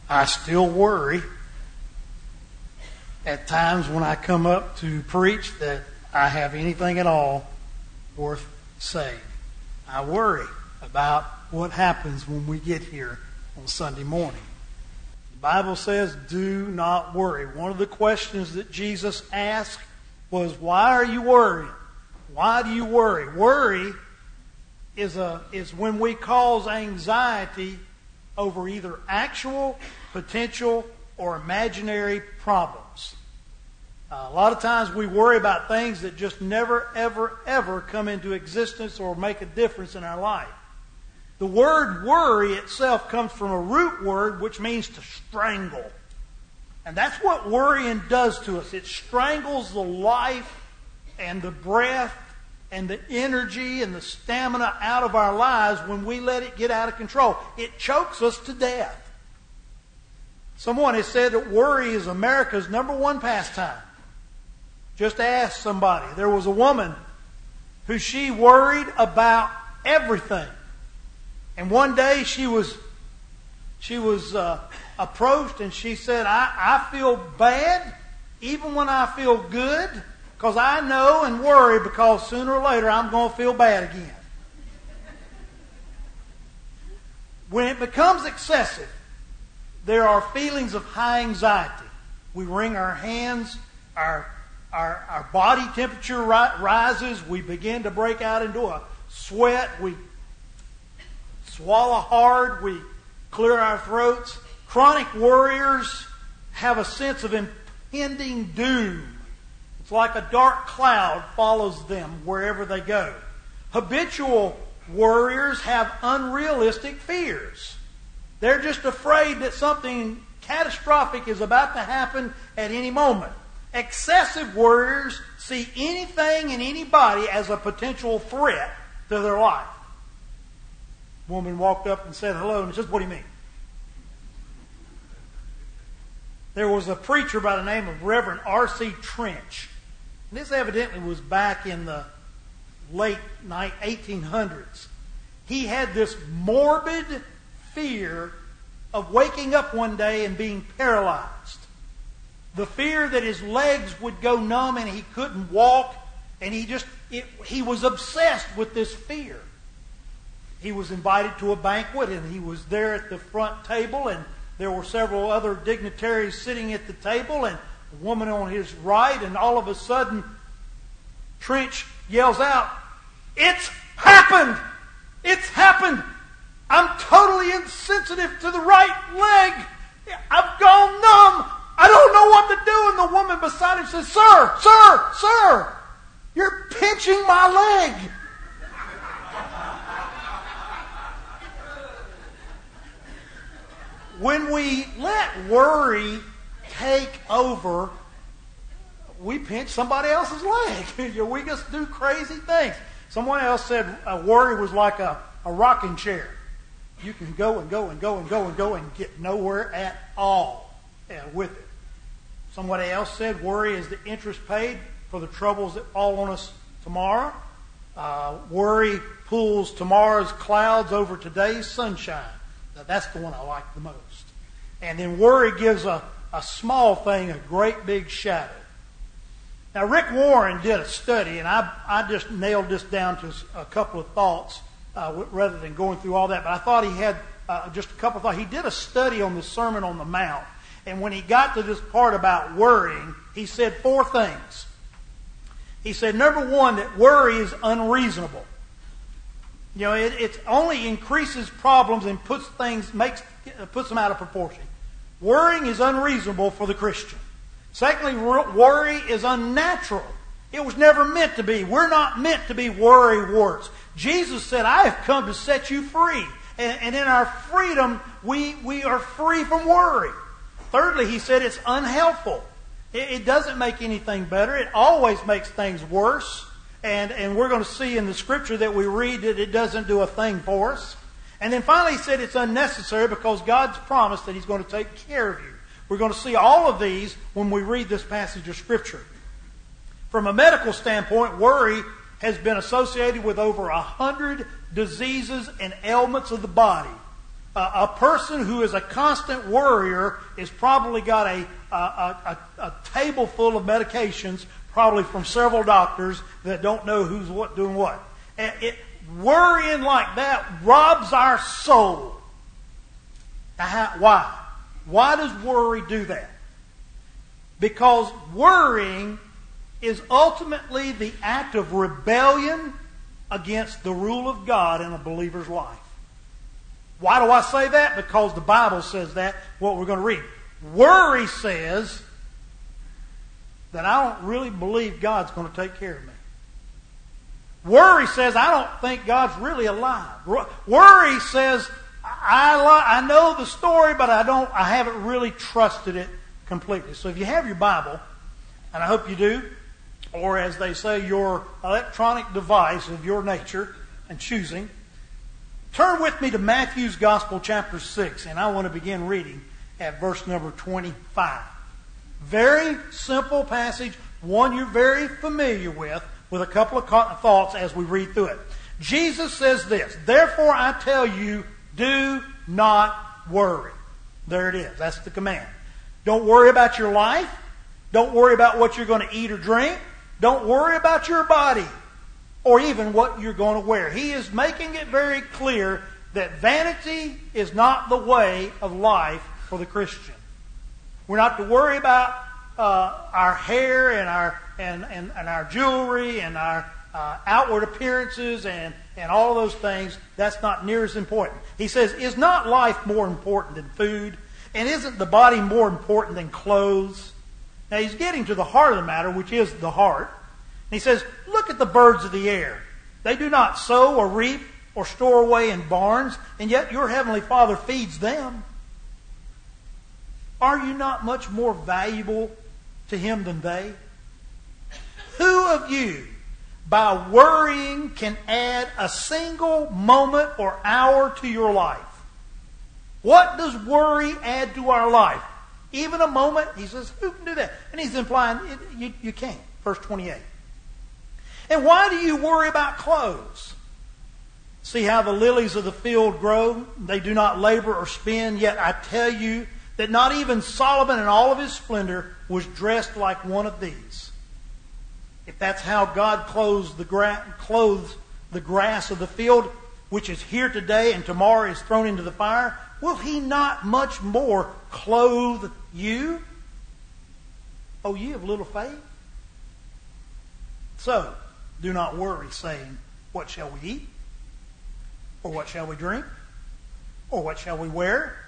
I still worry at times when I come up to preach that I have anything at all worth saying. I worry about what happens when we get here on Sunday morning. The Bible says, do not worry. One of the questions that Jesus asked was, why are you worried? Why do you worry? Worry is when we cause anxiety over either actual, potential, or imaginary problems. A lot of times we worry about things that just never, ever, ever come into existence or make a difference in our life. The word worry itself comes from a root word which means to strangle. And that's what worrying does to us. It strangles the life and the breath and the energy and the stamina out of our lives when we let it get out of control. It chokes us to death. Someone has said that worry is America's #1 pastime. Just ask somebody. There was a woman who she worried about everything. And one day she was approached and she said, I feel bad even when I feel good because I know and worry because sooner or later I'm going to feel bad again. When it becomes excessive, there are feelings of high anxiety. We wring our hands, our body temperature rises, we begin to break out into a sweat, we swallow hard, we clear our throats. Chronic worriers have a sense of impending doom. It's like a dark cloud follows them wherever they go. Habitual worriers have unrealistic fears. They're just afraid that something catastrophic is about to happen at any moment. Excessive worriers see anything and anybody as a potential threat to their life. A woman walked up and said hello and says, what do you mean? There was a preacher by the name of Reverend R.C. Trench. And this evidently was back in the late 1800s. He had this morbid fear of waking up one day and being paralyzed. The fear that his legs would go numb and he couldn't walk. And he was obsessed with this fear. He was invited to a banquet and he was there at the front table and there were several other dignitaries sitting at the table and a woman on his right, and all of a sudden Trench yells out, "It's happened! It's happened! I'm totally insensitive to the right leg! I've gone numb! I don't know what to do!" And the woman beside him says, Sir, you're pinching my leg!" When we let worry take over, we pinch somebody else's leg. We just do crazy things. Someone else said worry was like a rocking chair. You can go and go and go and go and go and get nowhere at all with it. Somebody else said worry is the interest paid for the troubles that fall on us tomorrow. Worry pulls tomorrow's clouds over today's sunshine. Now, that's the one I like the most. And then worry gives a small thing a great big shadow. Now, Rick Warren did a study, and I just nailed this down to a couple of thoughts rather than going through all that. But I thought he had just a couple of thoughts. He did a study on the Sermon on the Mount. And when he got to this part about worrying, he said 4 things. He said, number 1, that worry is unreasonable. You know, it only increases problems and puts them out of proportion. Worrying is unreasonable for the Christian. Secondly, worry is unnatural. It was never meant to be. We're not meant to be worry-warts. Jesus said, "I have come to set you free." And in our freedom, we are free from worry. Thirdly, he said it's unhelpful. It doesn't make anything better. It always makes things worse. And we're going to see in the scripture that we read that it doesn't do a thing for us. And then finally he said it's unnecessary because God's promised that He's going to take care of you. We're going to see all of these when we read this passage of scripture. From a medical standpoint, worry has been associated with over 100 diseases and ailments of the body. A person who is a constant worrier is probably got a table full of medications, probably from several doctors that don't know who's doing what. And worrying like that robs our soul. Now, why? Why does worry do that? Because worrying is ultimately the act of rebellion against the rule of God in a believer's life. Why do I say that? Because the Bible says that, what we're going to read. Worry says that I don't really believe God's going to take care of me. Worry says I don't think God's really alive. Worry says I know the story, but I haven't really trusted it completely. So if you have your Bible, and I hope you do, or as they say, your electronic device of your nature and choosing, turn with me to Matthew's Gospel, chapter 6, and I want to begin reading at verse number 25. Very simple passage, one you're very familiar with a couple of thoughts as we read through it. Jesus says this, "Therefore I tell you, do not worry." There it is. That's the command. Don't worry about your life. Don't worry about what you're going to eat or drink. Don't worry about your body or even what you're going to wear. He is making it very clear that vanity is not the way of life for the Christian. We're not to worry about our hair and our jewelry and our outward appearances and all those things. That's not near as important. He says, is not life more important than food? And isn't the body more important than clothes? Now he's getting to the heart of the matter, which is the heart. And he says, look at the birds of the air. They do not sow or reap or store away in barns, and yet your heavenly Father feeds them. Are you not much more valuable to Him than they? Who of you, by worrying, can add a single moment or hour to your life? What does worry add to our life? Even a moment? He says, who can do that? And he's implying you can't. Verse 28. And why do you worry about clothes? See how the lilies of the field grow? They do not labor or spin, yet I tell you that not even Solomon in all of his splendor was dressed like one of these. If that's how God clothes the grass of the field, which is here today and tomorrow is thrown into the fire, will He not much more clothe you? O ye of little faith? So, do not worry, saying, what shall we eat? Or what shall we drink? Or what shall we wear?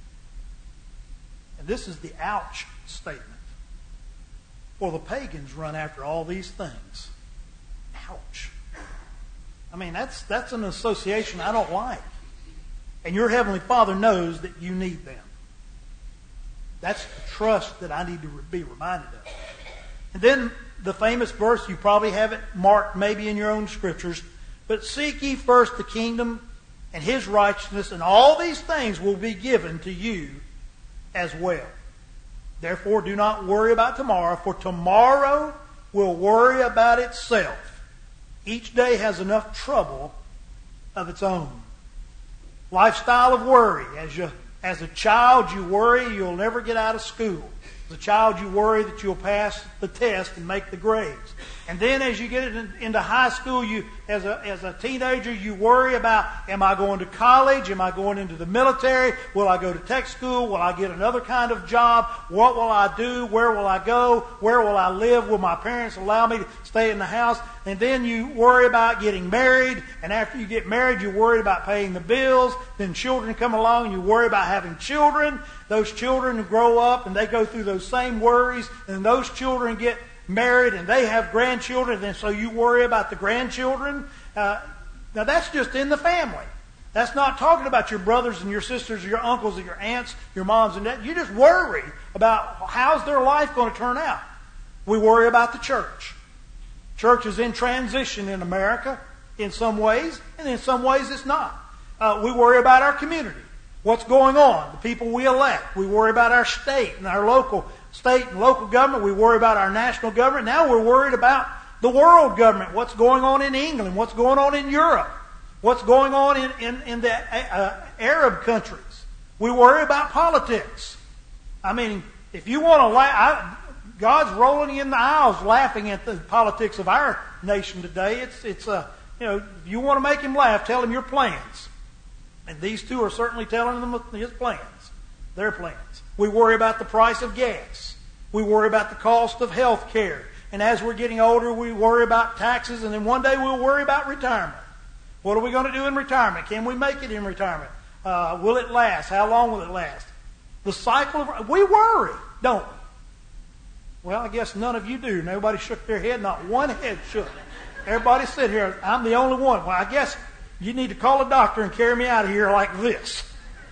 And this is the ouch statement. For the pagans run after all these things. Ouch. I mean, that's an association I don't like. And your Heavenly Father knows that you need them. That's the trust that I need to be reminded of. And then the famous verse, you probably have it marked maybe in your own scriptures, but seek ye first the kingdom and His righteousness, and all these things will be given to you as well. Therefore, do not worry about tomorrow, for tomorrow will worry about itself. Each day has enough trouble of its own. Lifestyle of worry. As a child, you worry you'll never get out of school. As a child, you worry that you'll pass the test and make the grades. And then as you get into high school, as a teenager, you worry about, am I going to college? Am I going into the military? Will I go to tech school? Will I get another kind of job? What will I do? Where will I go? Where will I live? Will my parents allow me to stay in the house? And then you worry about getting married. And after you get married, you worry about paying the bills. Then children come along and you worry about having children. Those children grow up and they go through those same worries. And those children get married and they have grandchildren, and so you worry about the grandchildren. Now that's just in the family. That's not talking about your brothers and your sisters, or your uncles and your aunts, your moms and dads. You just worry about how's their life going to turn out. We worry about the church. Church is in transition in America in some ways, and in some ways it's not. We worry about our community. What's going on? The people we elect. We worry about our state and our local government. We worry about our national government. Now we're worried about the world government. What's going on in England? What's going on in Europe? What's going on in the Arab countries? We worry about politics. I mean, if you want to laugh, God's rolling in the aisles laughing at the politics of our nation today. It's if you want to make him laugh, tell him your plans. And these two are certainly telling them his plans, their plans. We worry about the price of gas. We worry about the cost of health care. And as we're getting older, we worry about taxes, and then one day we'll worry about retirement. What are we going to do in retirement? Can we make it in retirement? Will it last? How long will it last? The cycle of... We worry, don't we? Well, I guess none of you do. Nobody shook their head. Not one head shook. Everybody sit here. I'm the only one. Well, I guess you need to call a doctor and carry me out of here like this.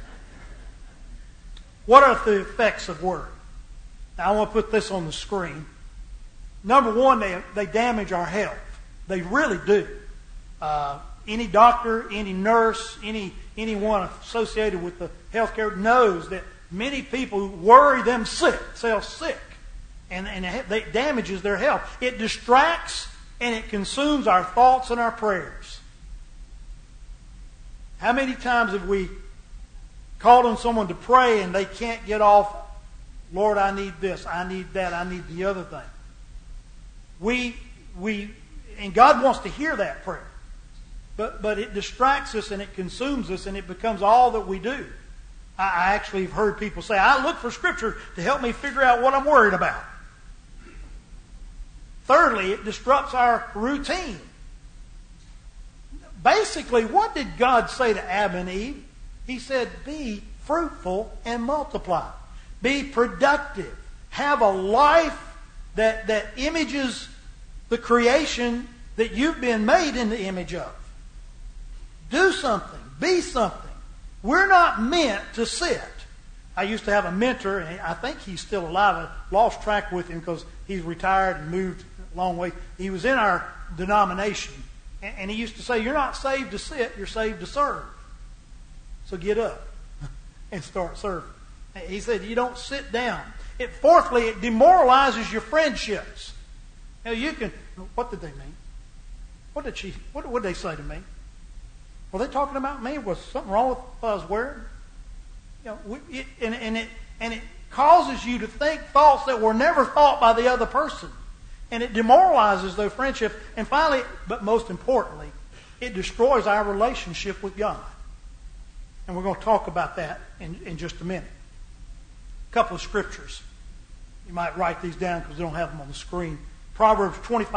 What are the effects of worry? Now, I want to put this on the screen. Number one, they damage our health. They really do. Any doctor, any nurse, anyone associated with the healthcare knows that many people worry themselves sick, and it damages their health. It distracts and it consumes our thoughts and our prayers. How many times have we called on someone to pray and they can't get off, Lord, I need this, I need that, I need the other thing? And God wants to hear that prayer. But it distracts us and it consumes us and it becomes all that we do. I actually have heard people say, I look for Scripture to help me figure out what I'm worried about. Thirdly, it disrupts our routine. Basically, what did God say to Adam and Eve? He said, be fruitful and multiply. Be productive. Have a life that images the creation that you've been made in the image of. Do something. Be something. We're not meant to sit. I used to have a mentor, and I think he's still alive. I lost track with him because he's retired and moved a long way. He was in our denomination, and he used to say, you're not saved to sit, you're saved to serve. So get up and start serving. He said, you don't sit down. Fourthly, it demoralizes your friendships. Now you can, what did they mean? What did they say to me? Were they talking about me? Was something wrong with what I was wearing? It causes you to think thoughts that were never thought by the other person. And it demoralizes their friendship. And finally, but most importantly, it destroys our relationship with God. And we're going to talk about that in just a minute. A couple of scriptures. You might write these down because we don't have them on the screen. Proverbs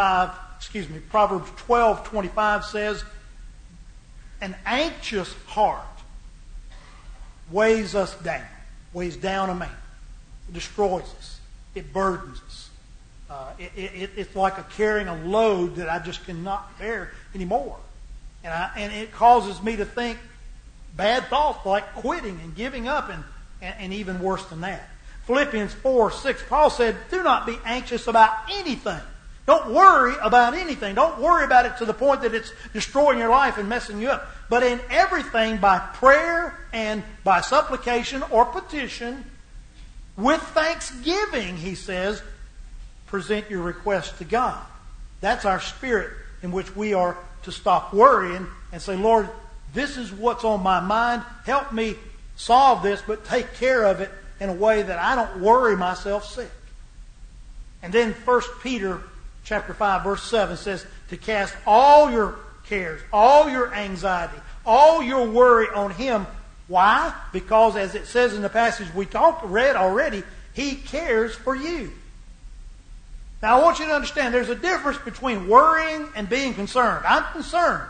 12:25 says, an anxious heart weighs us down, weighs down a man. It destroys us. It burdens us. It's like carrying a load that I just cannot bear anymore. And it causes me to think bad thoughts like quitting and giving up and even worse than that. Philippians 4:6, Paul said, do not be anxious about anything. Don't worry about anything. Don't worry about it to the point that it's destroying your life and messing you up. But in everything, by prayer and by supplication or petition, with thanksgiving, he says, present your request to God. That's our spirit in which we are to stop worrying and say, Lord, this is what's on my mind. Help me solve this, but take care of it in a way that I don't worry myself sick. And then 1 Peter chapter 5, verse 7 says to cast all your cares, all your anxiety, all your worry on Him. Why? Because as it says in the passage we read already, He cares for you. Now I want you to understand there's a difference between worrying and being concerned. I'm concerned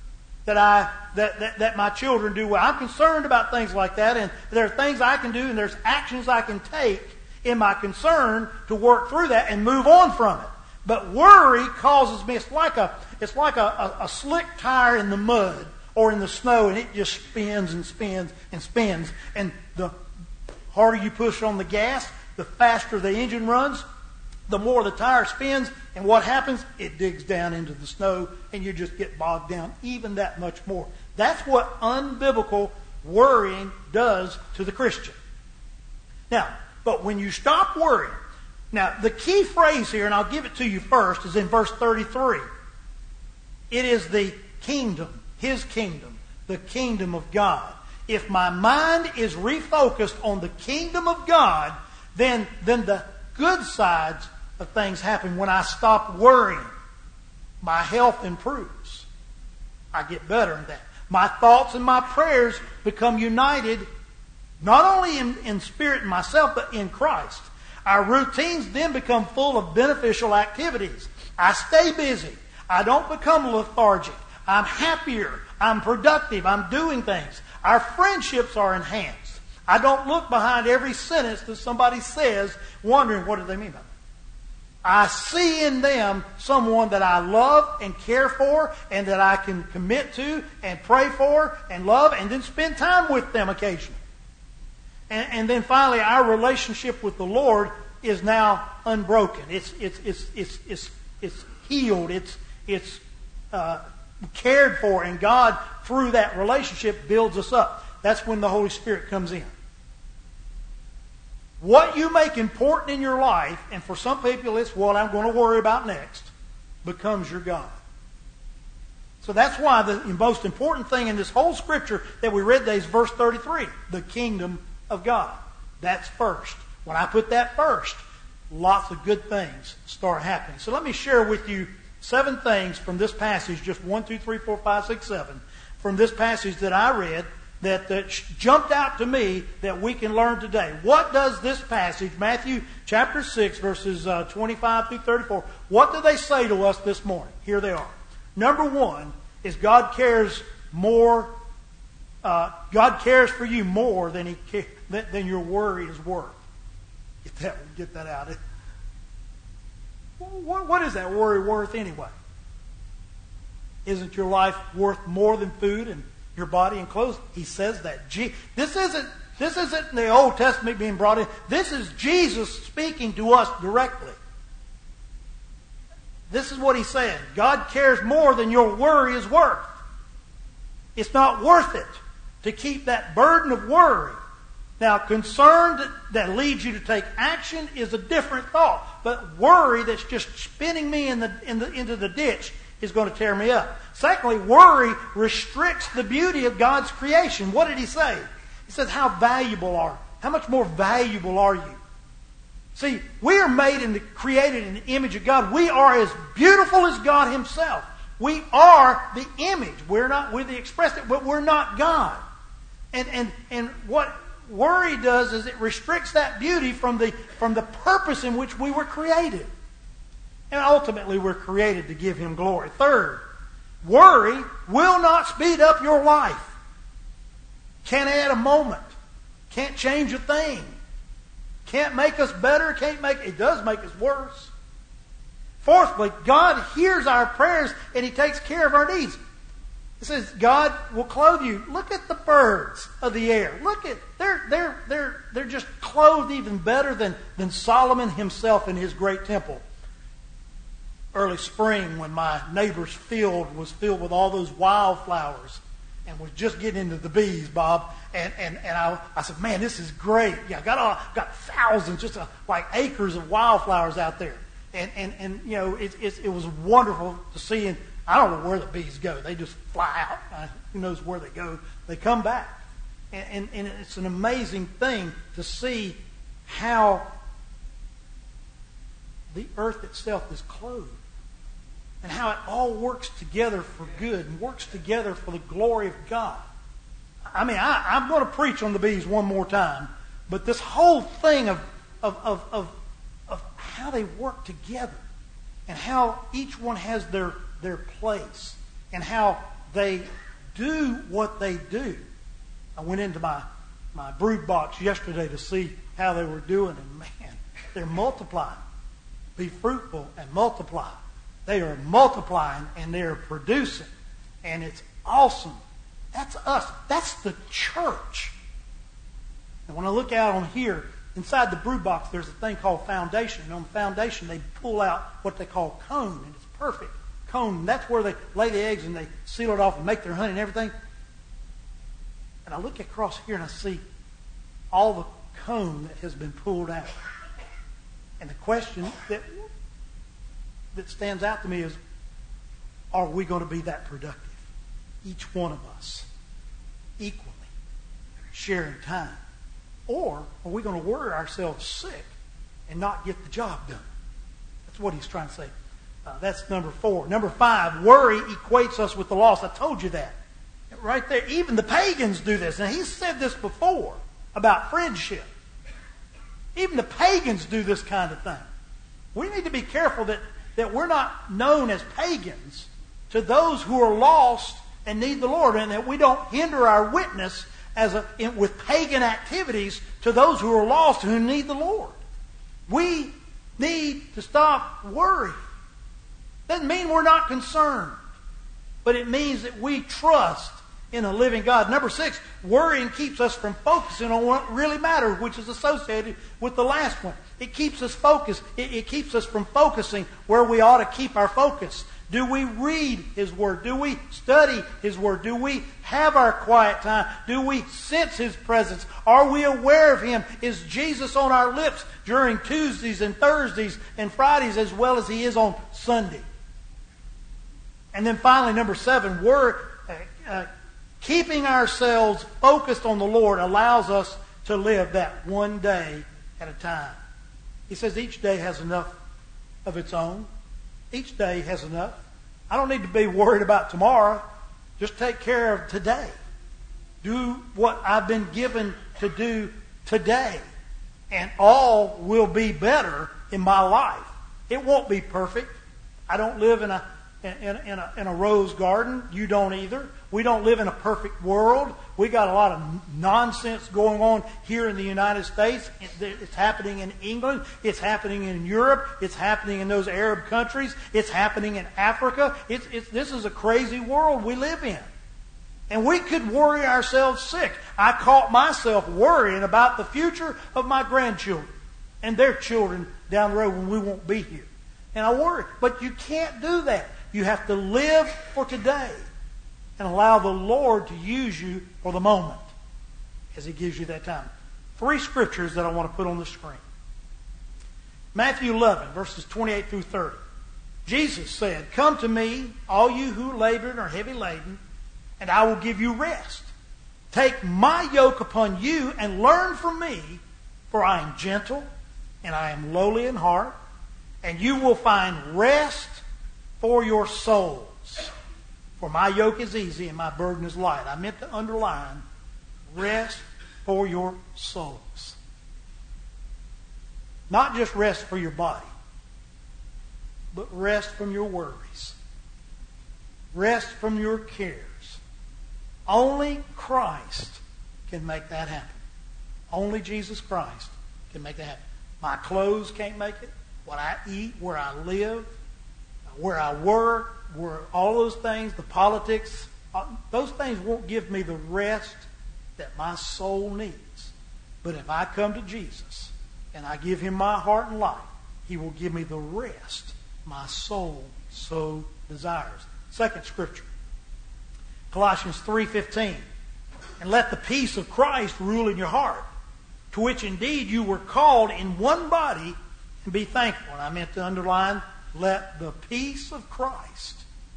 that my children do well. I'm concerned about things like that, and there are things I can do and there's actions I can take in my concern to work through that and move on from it. But worry causes me, it's like a slick tire in the mud or in the snow, and it just spins and spins and spins. And the harder you push on the gas, the faster the engine runs, the more the tire spins. And what happens? It digs down into the snow, and you just get bogged down even that much more. That's what unbiblical worrying does to the Christian. Now, but when you stop worrying, now, the key phrase here, and I'll give it to you first, is in verse 33. It is the kingdom, His kingdom, the kingdom of God. If my mind is refocused on the kingdom of God, then the good sides of things happen. When I stop worrying, my health improves. I get better in that. My thoughts and my prayers become united, not only in spirit and myself, but in Christ. Our routines then become full of beneficial activities. I stay busy. I don't become lethargic. I'm happier. I'm productive. I'm doing things. Our friendships are enhanced. I don't look behind every sentence that somebody says wondering what do they mean by that. I see in them someone that I love and care for and that I can commit to and pray for and love and then spend time with them occasionally. And then finally, our relationship with the Lord is now unbroken. It's healed. It's cared for, and God, through that relationship, builds us up. That's when the Holy Spirit comes in. What you make important in your life, and for some people it's what I'm going to worry about next, becomes your God. So that's why the most important thing in this whole scripture that we read today is verse 33, the kingdom of God. That's first. When I put that first, lots of good things start happening. So let me share with you 7 things from this passage, just 1, 2, 3, 4, 5, 6, 7, from this passage that I read that jumped out to me that we can learn today. What does this passage, Matthew chapter 6, verses 25 through 34, what do they say to us this morning? Here they are. Number 1 is God cares more. God cares for you more than than your worry is worth. Get that out. What is that worry worth anyway? Isn't your life worth more than food and your body and clothes? He says that. This isn't the Old Testament being brought in. This is Jesus speaking to us directly. This is what he's saying. God cares more than your worry is worth. It's not worth it to keep that burden of worry. Now, concern that leads you to take action is a different thought. But worry that's just spinning me into the ditch is going to tear me up. Secondly, worry restricts the beauty of God's creation. What did he say? He says, how much more valuable are you? See, we are made and created in the image of God. We are as beautiful as God himself. We are the image. We're the express, but we're not God. And what worry does is it restricts that beauty from the purpose in which we were created. And ultimately we're created to give him glory. Third, worry will not speed up your life. Can't add a moment. Can't change a thing. Can't make us better. It does make us worse. Fourthly, God hears our prayers and he takes care of our needs. It says God will clothe you. Look at the birds of the air. Look at they're just clothed even better than Solomon himself in his great temple. Early spring, when my neighbor's field was filled with all those wildflowers and was just getting into the bees, Bob, and I said, man, this is great. Yeah, got thousands, just like acres of wildflowers out there, and you know it was wonderful to see. And I don't know where the bees go; they just fly out. Who knows where they go? They come back, and it's an amazing thing to see how the earth itself is clothed. And how it all works together for good and works together for the glory of God. I mean, I'm going to preach on the bees one more time, but this whole thing of how they work together and how each one has their place and how they do what they do. I went into my brood box yesterday to see how they were doing, and man, they're multiplying. Be fruitful and multiply. They are multiplying and they are producing. And it's awesome. That's us. That's the church. And when I look out on here, inside the brood box, there's a thing called foundation. And on the foundation, they pull out what they call comb. And it's perfect. Comb. And that's where they lay the eggs and they seal it off and make their honey and everything. And I look across here and I see all the comb that has been pulled out. And the question that stands out to me is, are we going to be that productive? Each one of us. Equally. sharing time? Or are we going to worry ourselves sick and not get the job done? That's what he's trying to say. That's number 4. Number 5, worry equates us with the lost. I told you that. Right there. Even the pagans do this. And he's said this before about friendship. Even the pagans do this kind of thing. We need to be careful that we're not known as pagans to those who are lost and need the Lord, and that we don't hinder our witness with pagan activities to those who are lost who need the Lord. We need to stop worrying. Doesn't mean we're not concerned, but it means that we trust in a living God. Number 6, worrying keeps us from focusing on what really matters, which is associated with the last one. It keeps us focused. It keeps us from focusing where we ought to keep our focus. Do we read His Word? Do we study His Word? Do we have our quiet time? Do we sense His presence? Are we aware of Him? Is Jesus on our lips during Tuesdays and Thursdays and Fridays as well as He is on Sunday? And then finally, number 7, keeping ourselves focused on the Lord allows us to live that one day at a time. He says each day has enough of its own. Each day has enough. I don't need to be worried about tomorrow. Just take care of today. Do what I've been given to do today. And all will be better in my life. It won't be perfect. I don't live in a rose garden. You don't either. We don't live in a perfect world. We got a lot of nonsense going on here in the United States. It's happening in England. It's happening in Europe. It's happening in those Arab countries. It's happening in Africa. This is a crazy world we live in. And we could worry ourselves sick. I caught myself worrying about the future of my grandchildren and their children down the road when we won't be here. And I worry. But you can't do that. You have to live for today and allow the Lord to use you for the moment as He gives you that time. 3 scriptures that I want to put on the screen. Matthew 11, verses 28 through 30. Jesus said, "Come to me, all you who labor and are heavy laden, and I will give you rest. Take my yoke upon you and learn from me, for I am gentle and I am lowly in heart, and you will find rest for your souls. For my yoke is easy and my burden is light." I meant to underline rest for your souls. Not just rest for your body, but rest from your worries. Rest from your cares. Only Christ can make that happen. Only Jesus Christ can make that happen. My clothes can't make it. What I eat, where I live, where I work, where all those things, the politics, those things won't give me the rest that my soul needs. But if I come to Jesus and I give Him my heart and life, He will give me the rest my soul so desires. Second scripture, Colossians 3:15. "And let the peace of Christ rule in your heart, to which indeed you were called in one body, and be thankful." And I meant to underline, let the peace of Christ.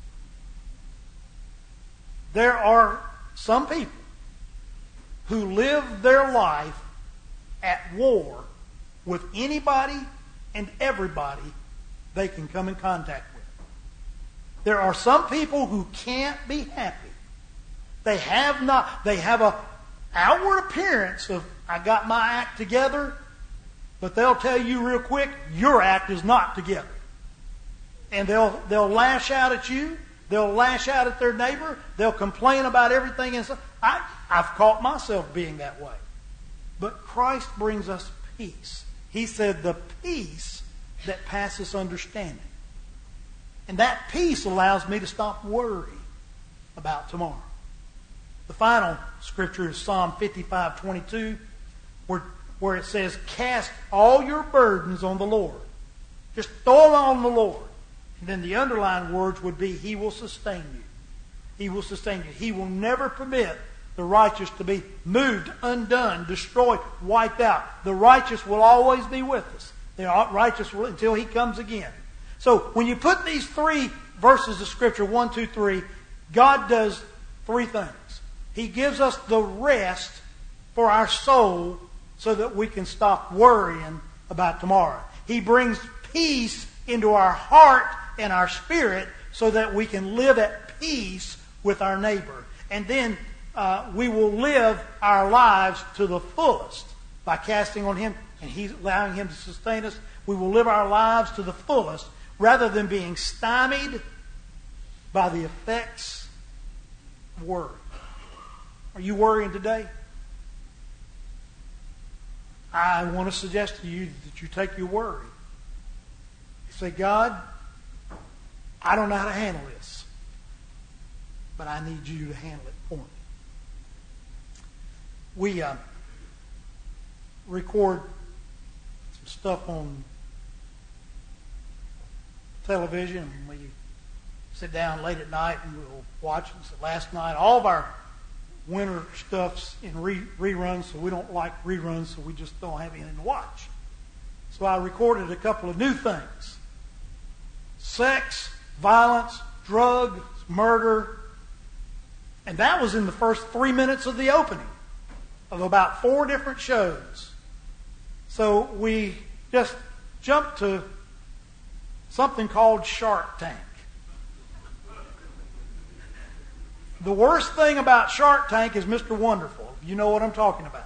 There are some people who live their life at war with anybody and everybody they can come in contact with. There are some people who can't be happy. They have a outward appearance of, I got my act together, but they'll tell you real quick, your act is not together. And they'll lash out at you. They'll lash out at their neighbor. They'll complain about everything. And so I've caught myself being that way. But Christ brings us peace. He said, the peace that passes understanding. And that peace allows me to stop worrying about tomorrow. The final scripture is Psalm 55:22, where it says, "Cast all your burdens on the Lord." Just throw them on the Lord. And then the underlined words would be, He will sustain you. He will sustain you. He will never permit the righteous to be moved, undone, destroyed, wiped out. The righteous will always be with us. The righteous will until He comes again. So when you put these 3 verses of Scripture, 1, 2, 3, God does 3 things. He gives us the rest for our soul so that we can stop worrying about tomorrow. He brings peace into our heart and our spirit so that we can live at peace with our neighbor. And then we will live our lives to the fullest by casting on Him and He's allowing Him to sustain us. We will live our lives to the fullest rather than being stymied by the effects of worry. Are you worrying today? I want to suggest to you that you take your worry. You say, God, I don't know how to handle this, but I need you to handle it for me. We record some stuff on television, and we sit down late at night and we'll watch it. So last night, all of our winter stuff's in reruns, so we don't like reruns, so we just don't have anything to watch. So I recorded a couple of new things. Sex, violence, drugs, murder. And that was in the first 3 minutes of the opening of about 4 different shows. So we just jumped to something called Shark Tank. The worst thing about Shark Tank is Mr. Wonderful. You know what I'm talking about.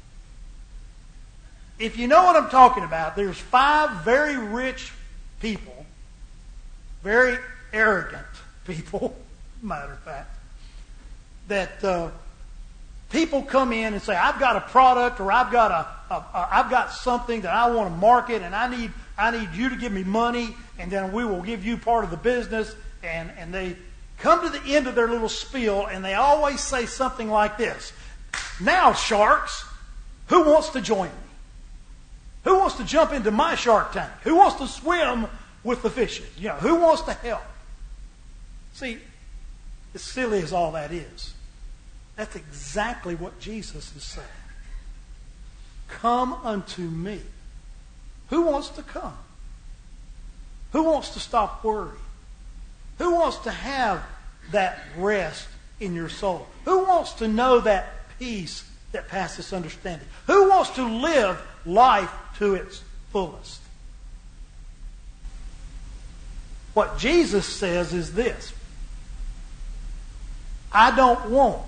If you know what I'm talking about, there's 5 very rich people, very arrogant people, matter of fact, that people come in and say, I've got a product or I've got something that I want to market, and I need you to give me money, and then we will give you part of the business. And they come to the end of their little spiel, and they always say something like this: now, sharks, who wants to join me? Who wants to jump into my Shark Tank? Who wants to swim with the fishes? You know, who wants to help? See, as silly as all that is, that's exactly what Jesus is saying. Come unto me. Who wants to come? Who wants to stop worrying? Who wants to have that rest in your soul? Who wants to know that peace that passes understanding? Who wants to live life to its fullest? What Jesus says is this: I don't want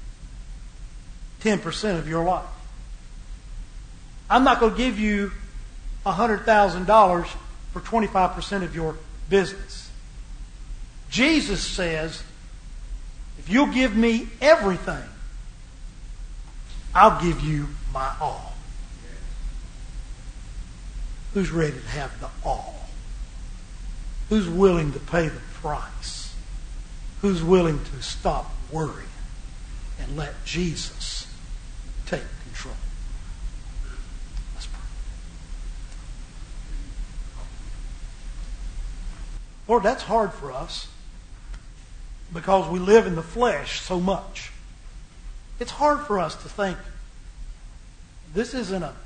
10% of your life. I'm not going to give you $100,000 for 25% of your business. Jesus says, if you'll give me everything, I'll give you my all. Who's ready to have the all? Who's willing to pay the price? Who's willing to stop worrying and let Jesus take control? Let's pray. Lord, that's hard for us because we live in the flesh so much. It's hard for us to think this isn't a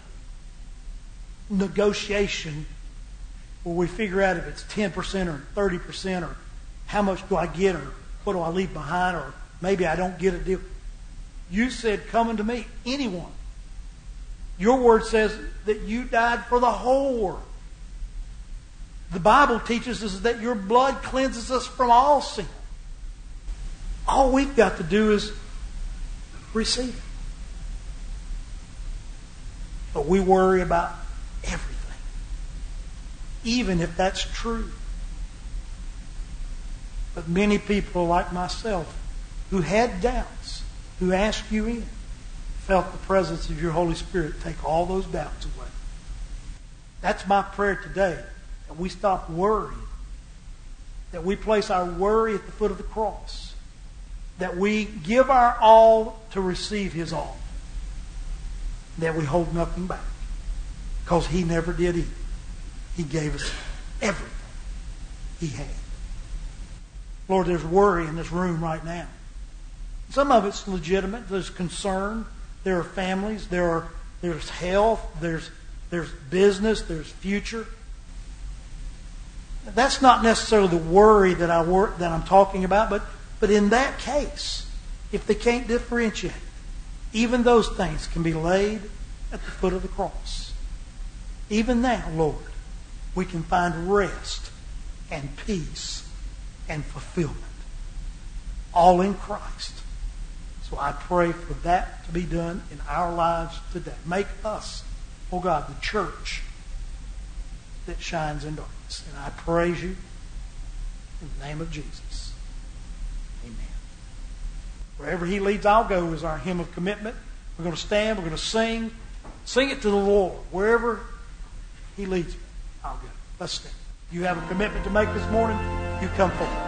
negotiation where we figure out if it's 10% or 30% or how much do I get or what do I leave behind or maybe I don't get a deal. You said, come unto me, anyone. Your word says that you died for the whole world. The Bible teaches us that your blood cleanses us from all sin. All we've got to do is receive it. But we worry about everything, even if that's true. But many people like myself who had doubts, who asked you in, felt the presence of your Holy Spirit take all those doubts away. That's my prayer today, that we stop worrying, that we place our worry at the foot of the cross, that we give our all to receive His all, that we hold nothing back, because He never did either. He gave us everything He had. Lord, there's worry in this room right now. Some of it's legitimate. There's concern. There are families. There's health. There's business. There's future. That's not necessarily the worry that I'm talking about, but in that case, if they can't differentiate, even those things can be laid at the foot of the cross. Even now, Lord, we can find rest and peace and fulfillment, all in Christ. So I pray for that to be done in our lives today. Make us, oh God, the church that shines in darkness. And I praise you in the name of Jesus. Amen. Wherever he leads, I'll go is our hymn of commitment. We're going to stand. We're going to sing. Sing it to the Lord. Wherever he leads me, I'll go. Let's stand. You have a commitment to make this morning, you come forward.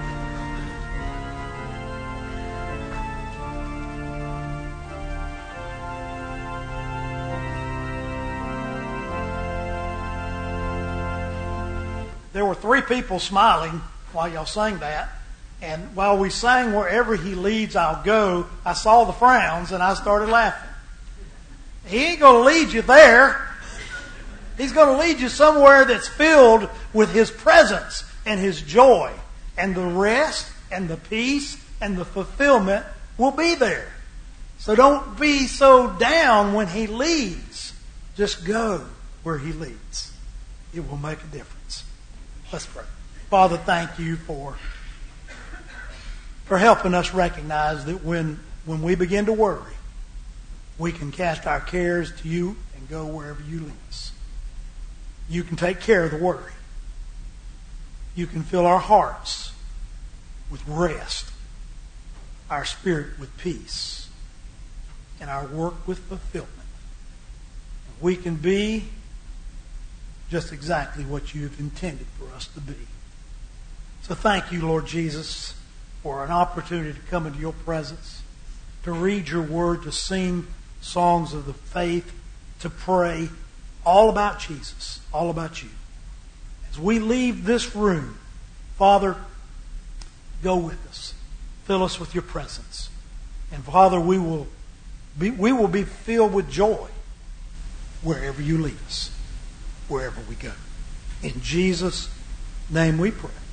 There were 3 people smiling while y'all sang that. And while we sang Wherever He Leads, I'll Go, I saw the frowns and I started laughing. He ain't going to lead you there. He's going to lead you somewhere that's filled with His presence and His joy. And the rest and the peace and the fulfillment will be there. So don't be so down when He leads. Just go where He leads. It will make a difference. Let's pray. Father, thank you for helping us recognize that when we begin to worry, we can cast our cares to you and go wherever you lead us. You can take care of the worry. You can fill our hearts with rest, our spirit with peace, and our work with fulfillment. We can be just exactly what you've intended for us to be. So thank you, Lord Jesus, for an opportunity to come into your presence, to read your word, to sing songs of the faith, to pray all about Jesus, all about you. As we leave this room, Father, go with us. Fill us with your presence. And Father, we will be filled with joy wherever you lead us, wherever we go. In Jesus' name we pray.